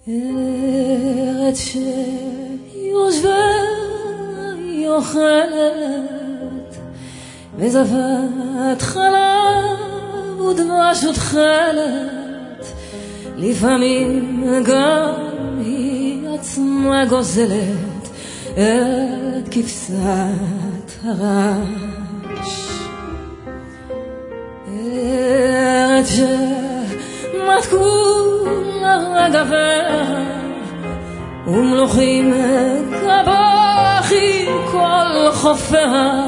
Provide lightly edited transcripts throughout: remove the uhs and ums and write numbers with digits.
ארץ שיושבה יוכלת וזבת חלב ודבש ותכלת, לפעמים גם היא עצמה גוזלת את כבשת הרש. ארץ שמתקו לה רגביה ומלוכים כבחי כל חופיה,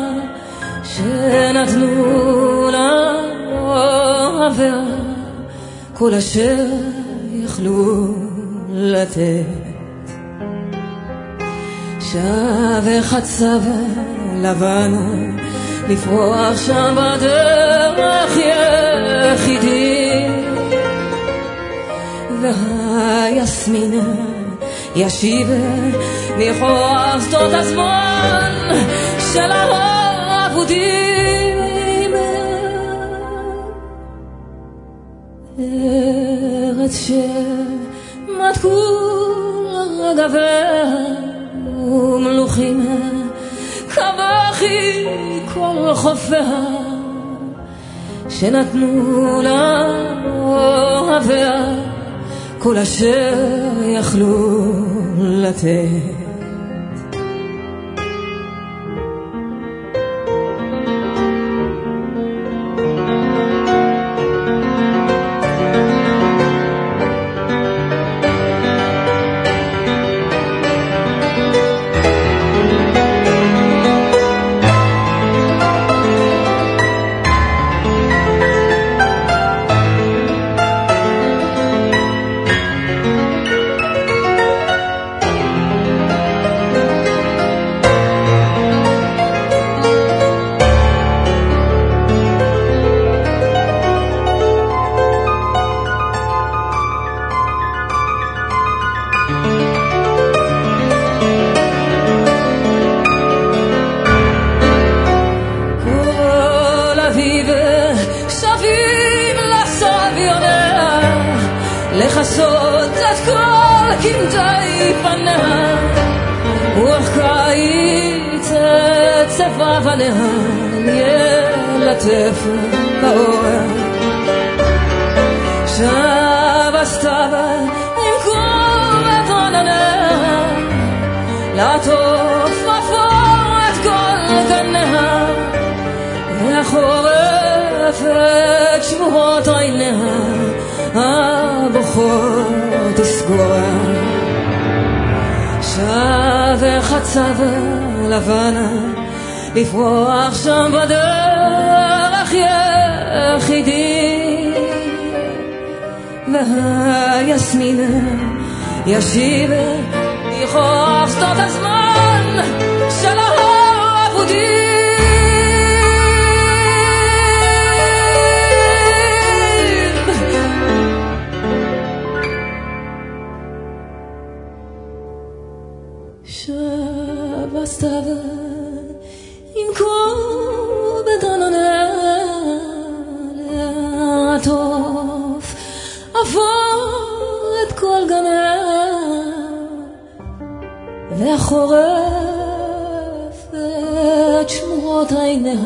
שנתנו לה אוהביה כל אשר יכלו לתת. שווה חצב לבן לפרוח שם בדרך יחידי, והיסמין ישיב לכוח שדות הזמן של האבודים. ארץ שמתקו רגביה ומלוכים כבחי כל חופיה, שנתנו לה אוהביה כל אשר יכלו לתת. לחסות את כל קמטי פניה, רוח קיץ את צבע פניה ילטף באורח. שב הסתיו עם קורת ענניה, לעטוף אפור את כל גניה, והחורף את שבועות עיניה הבוחר תסגורה. שווה חצב לבנה לפרוח שם בדרך יחידי, והיסמין ישיב לכוח שדות הזמן של האבודים. שב הסתיו עם כובד ענניה, לעטוף אפור את כל גניה, והחורף את שמורות עיניה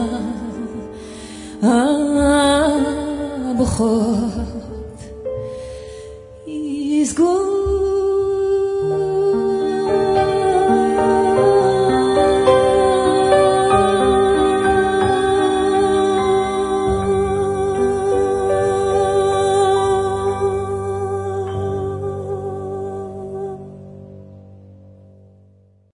הבוכות יסגור